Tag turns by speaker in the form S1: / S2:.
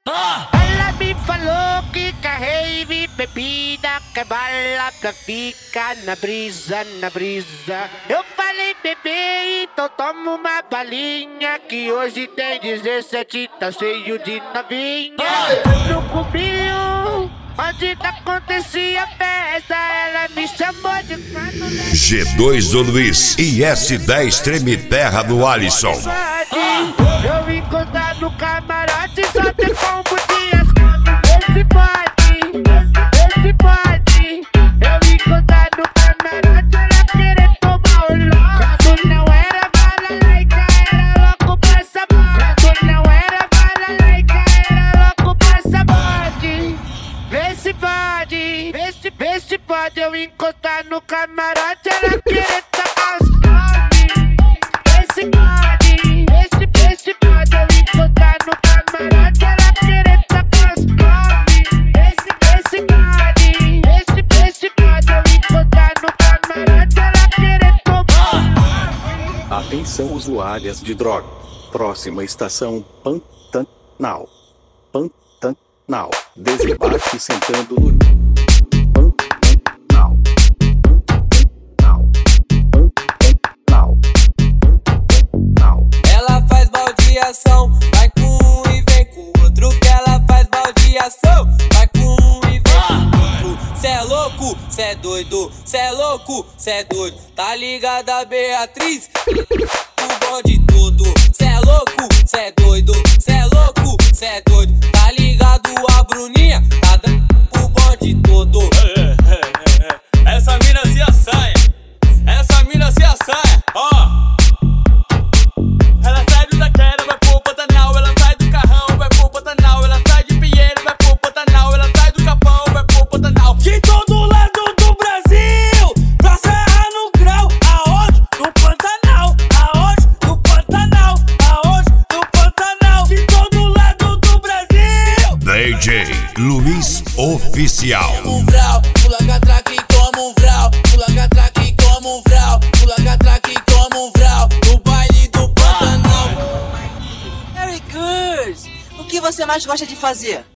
S1: Ela me falou que rave, bebida, que bala, que fica na brisa, na brisa. Eu falei, bebê, então toma uma balinha, que hoje tem 17, tá cheio de novinha. No cubinho, onde acontecia a festa, ela me chamou de quatro.
S2: G2 do Luiz e S10 Treme Terra do Alisson.
S1: Eu encostar no camarote, só tem combo de asfalto. Esse pode. Eu encostar no camarote, ela querer tomar o lote. Tu não era balalaica, era louco pra essa morte. Tu não era balalaica, era louco pra essa morte. Vê se pode eu encostar no camarote, ela querer tomar os nomes. Esse pode eu encostar no camarote, ela querer tapar os nomes. Esse pode eu encostar no camarote, ela querer tomar.
S3: Atenção usuárias de droga. Próxima estação Pantanal. Pantanal. Desembarque sentando no Pantanal. Pantanal.
S4: Ela faz baldeação, vai com um e vem com o outro. Que ela faz baldeação, vai com um e vem com o outro. Cê é louco, cê é doido, cê é louco, cê é doido. Tá ligada a Beatriz? O bonde todo. Cê é louco, cê é doido, cê é louco, cê é doido. Tá ligado a Bruninha? Tá dando o bonde todo.
S5: Essa mina se assanha, essa mina se assanha, ó. Ela sai do Taquera, vai pro Pantanal. Ela sai do Carrão, vai pro Pantanal. Ela sai de Pinheiro, vai pro Pantanal. Ela sai do Capão, vai pro Pantanal. De todo lado do Brasil, pra Serra no Grau. Aonde? No Pantanal. Aonde? No Pantanal. Aonde? No Pantanal. De todo lado do Brasil.
S2: DJ Luiz Oficial.
S4: Como um vral, pula catraque como um vral. Pula catraque como um vral. Pula catraque como um vral. No baile do Pantanal.
S6: Very good! O que você mais gosta de fazer?